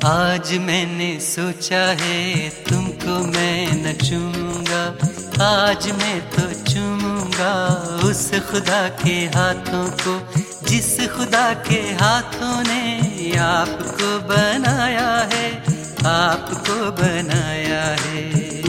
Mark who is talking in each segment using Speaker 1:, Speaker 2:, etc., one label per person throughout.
Speaker 1: आज मैंने सोचा है तुमको मैं न चूमूंगा। आज मैं तो चूमूंगा उस खुदा के हाथों को जिस खुदा के हाथों ने आपको बनाया है, आपको बनाया है।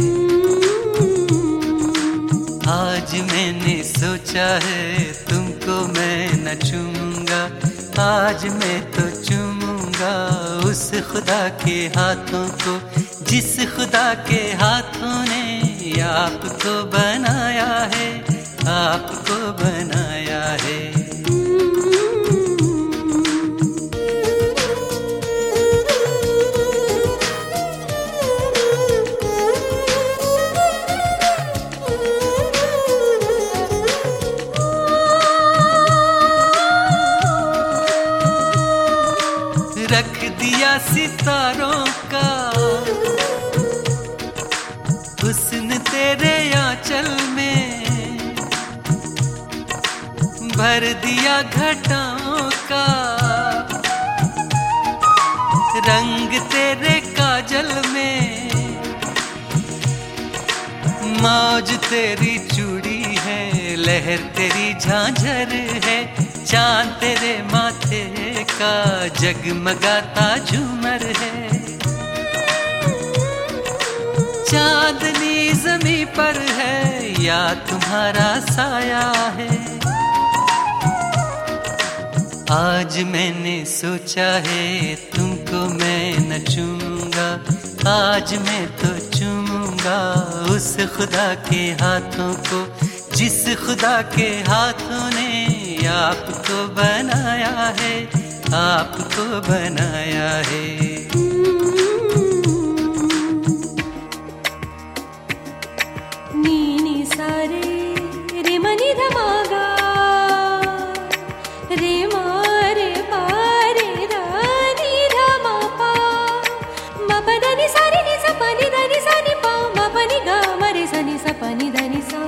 Speaker 1: आज मैंने सोचा है तुमको मैं न चूमूंगा। आज मैं तो चूमूंगा उस खुदा के हाथों को जिस खुदा के हाथों ने आपको बनाया है, आपको बनाया है। रख दिया सितारों का हुस्न तेरे आंचल में, भर दिया घटाओं का रंग तेरे काजल में। मौज तेरी चूड़ी है, लहर तेरी झांझर है, चांद तेरे माथे का जगमगाता झूमर है। चांदनी ज़मीं पर है या तुम्हारा साया है। आज मैंने सोचा है तुमको मैं न चूमूंगा। आज मैं तो चूमूंगा उस खुदा के हाथों को जिस खुदा के हाथों ने आपको बनाया है, आपको बनाया है।
Speaker 2: नीनी सारे रे मनी धमागा रे मारे पारे रानी धमा पा मा पदनी सारी नि सा पनी धनी सा नि पा मा पनी गा मरे सा नि सा पनी धनी सा।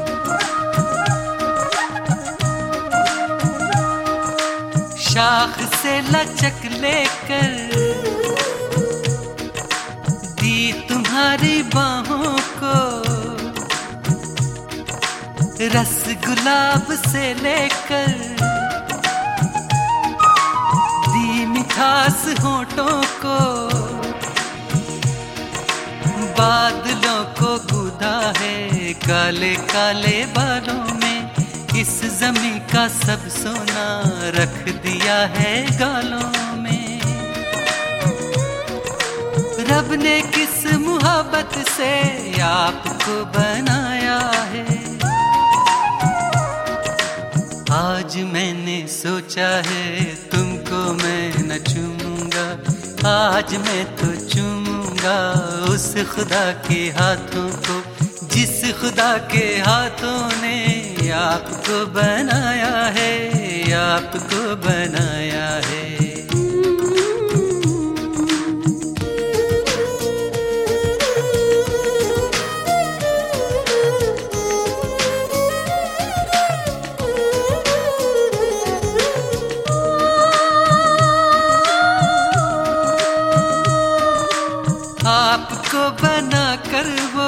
Speaker 1: शाख से लचक लेकर दी तुम्हारी बाहों को, रस गुलाब से लेकर दी मिठास होठों को। बादलों को गुदा है काले काले बालों में, इस ज़मीं का सब सोना रख दिया है गालों में। रब ने किस मुहब्बत से आपको बनाया है। आज मैंने सोचा है तुमको मैं न चूमूंगा। आज मैं तो चूमूंगा उस खुदा के हाथों को जिस खुदा के हाथों ने आपको बनाया है, आपको बनाया है। आपको बना कर वो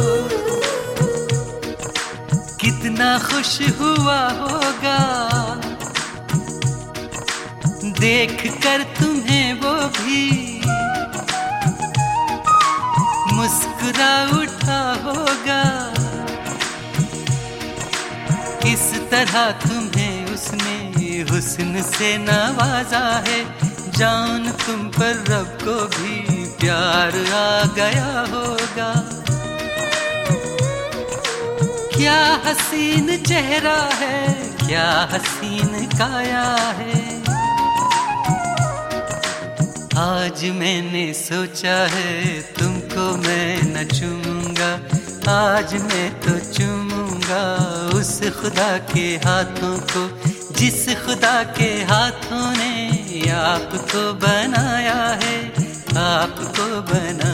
Speaker 1: कितना खुश हुआ होगा, देख कर तुम्हें वो भी मुस्कुरा उठा होगा। इस तरह तुम्हें उसने हुस्न से नवाजा है, जान तुम पर रब को भी प्यार आ गया होगा। क्या हसीन चेहरा है, क्या हसीन काया है। आज मैंने सोचा है तुमको मैं न चूमूंगा। आज मैं तो चूमूंगा उस खुदा के हाथों को जिस खुदा के हाथों ने आपको बनाया है, आपको बनाया।